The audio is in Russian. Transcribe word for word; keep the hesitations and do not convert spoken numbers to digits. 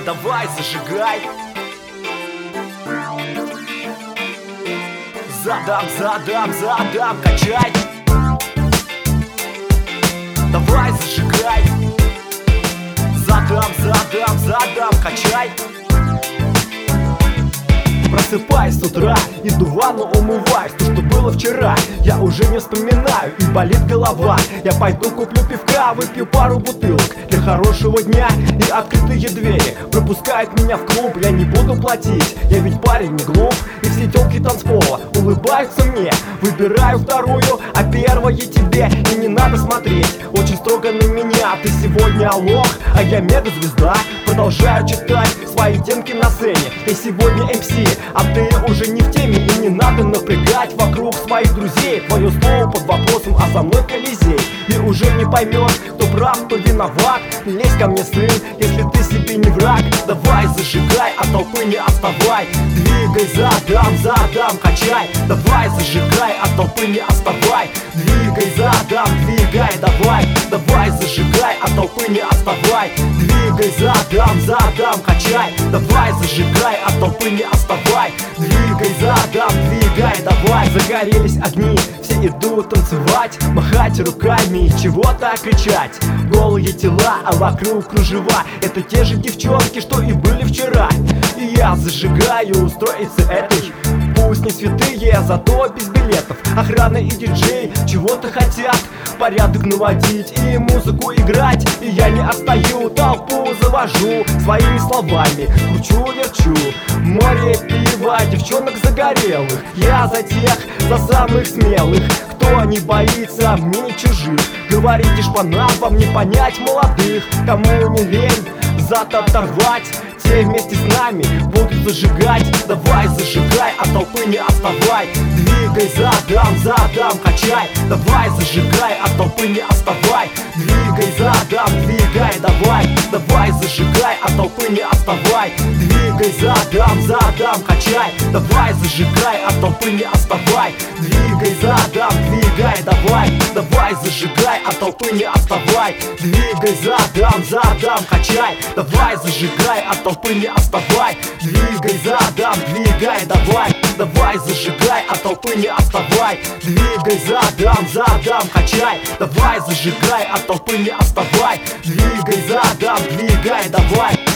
давай зажигай. Задам, задам, задам, качай. Давай зажигай. Задам, задам, задам, качай. Просыпаюсь с утра, иду в ванну, умываюсь. То, что было вчера, я уже не вспоминаю, и болит голова. Я пойду куплю пивка, выпью пару бутылок для хорошего дня и открытые двери пропускают меня в клуб, я не буду платить. Я ведь парень не глуп, и все тёлки танцпола улыбаются мне. Выбираю вторую, а первое тебе и не надо смотреть очень строго на меня. Ты сегодня лох, а я мегазвезда. Продолжаю читать свои темки на сцене. Я сегодня эм си, а ты уже не в теме, и не надо напрягать вокруг своих друзей. Твое слово под вопросом, а со мной Колизей. И уже не поймешь, кто прав, кто виноват. Не лезь ко мне, сын, если ты себе не враг. Давай зажигай, от толпы не отставай. Двигай, задам, задам, качай. Давай зажигай, от толпы не отставай. Двигай, задам, двигай, давай. Давай зажигай, от толпы не отставай. Двигай, задам, задам, качай. Давай зажигай, от толпы не отставай. Двигай, задам, двигай, давай. Загорелись огни, все идут танцевать, махать руками и чего-то кричать. Голые тела, а вокруг кружева. Это те же девчонки, что и были вчера. И я зажигаю устроиться этой. Пусть не святые, зато без билетов. Охрана и диджей чего-то хотят, порядок наводить и музыку играть. И я не отстаю, толпу завожу своими словами, кручу-верчу. Море пива, девчонок загорелых. Я за тех, за самых смелых, кто не боится мне чужих. Говорите шпанам, не понять молодых, кому не лень зад оторвать. Те вместе с нами будут зажигать. Давай зажигай, от толпы не отставай. Двигай, задам, задам, качай. Давай зажигай, от толпы не отставай. Двигай, задам, двигай, давай. Давай зажигай, от толпы не отставай. Двигай, задам, задам, качай. Давай зажигай, от толпы не отставай. Двигай, задам, двигай, давай. Давай зажигай, от толпы не отставай. Двигай, задам, задам, качай. Давай зажигай, от толпы не отставай. Двигай, задам, двигай, давай. Давай зажигай, от толпы не отставай. Двигай, задам, задам, качай. Давай зажигай, от толпы не отставай. Двигай, задам, двигай, давай.